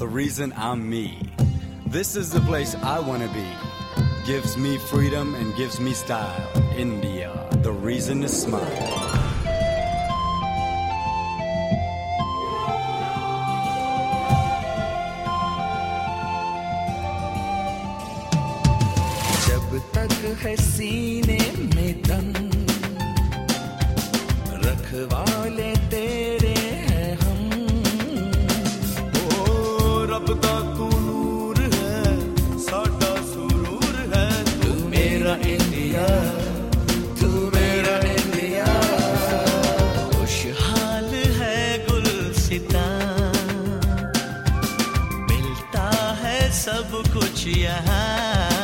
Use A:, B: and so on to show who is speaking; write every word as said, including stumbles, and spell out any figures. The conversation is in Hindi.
A: the reason I'm me. This is the place I wanna be. Gives me freedom and gives me style. India, the reason to smile.
B: जब तक है सीने में दम, रखवाले तेरे हैं हम।
C: ओ रब दा तू नूर है, साडा सुरूर है।
B: तू मेरा इंडिया, तू मेरा इंडिया। खुशहाल है गुलसिता, मिलता है सब कुछ यहाँ।